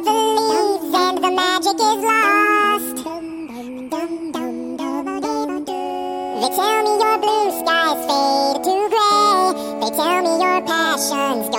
the leaves and the magic is lost. They tell me your blue skies fade to gray. They tell me your passions go